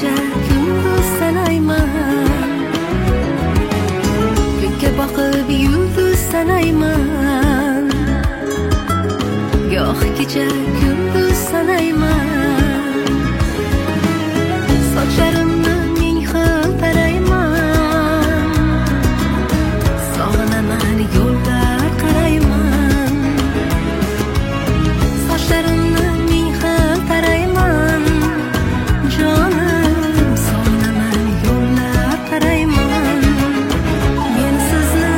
kecha kunduz sanayman, ko'kka boqib yulduz sanayman, goh kecha kunduz sanayman, sochlarimni ming xil tarayman, sog'inaman yo'llar qarayman, sochlarimni ming xil tarayman, jonim sog'inaman yo'llar qarayman. Men sizni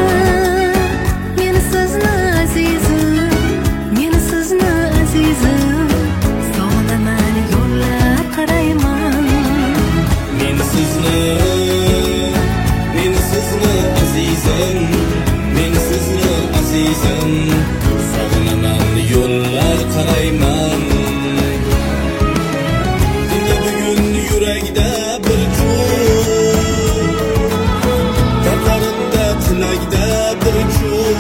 azizim, men sizni azizim, sog'inaman yo'llar qarayman. Men sizni azizim, men sizni azizim, sog'inaman yo'llar qarayman. Dinga bugun yurakda bir kun, dardlarimda tilakda bir kun.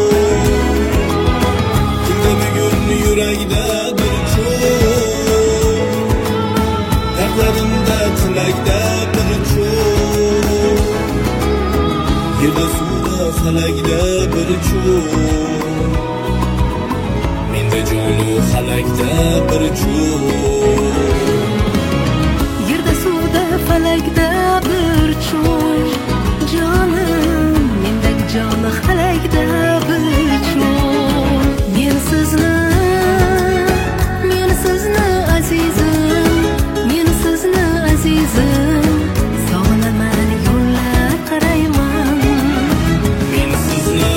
Dinga bugun yurakda bir kun, dardlarimda tilakda bir kun. Yerda suvda falakda bir kun, menda jonu halakda bir kun. Yerda suvda falakda bir chun, jonim mendagi joni halakda bir chun. Men sizni azizim, men sizni azizim, sog'inaman yo'llar qarayman. Men sizni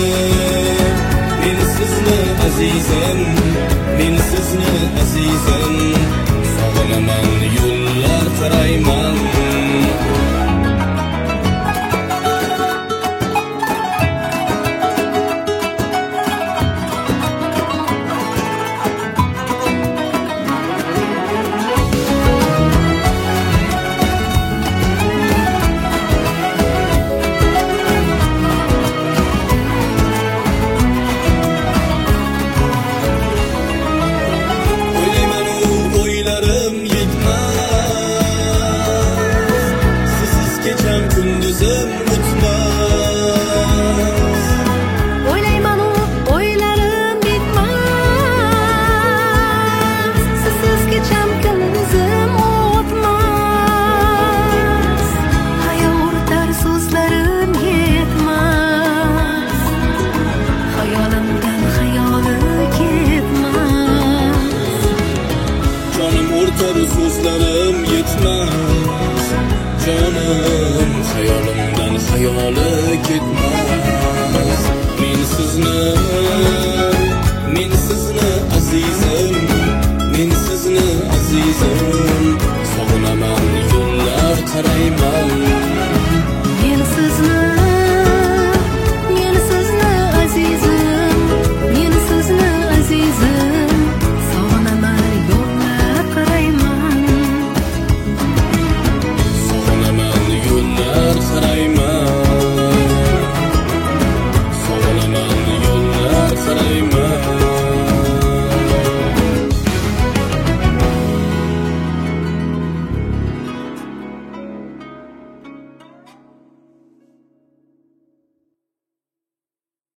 azizim, men sizni azizim, sog'inaman yo'llar qarayman. Kunduzim o'tmas, O'ylayman u o'ylarim bitmas, sizsiz kecham kunduzim o'tmas. Hayotar so'zlarim yetmas, xayolimdan xayoli ketmas. jonim o'rtar so'zlarim yetmas, jonim xayolimdan xayoli ketmas. Men sizni azizim, men sizni azizim, sog'inaman yo'llar qarayman.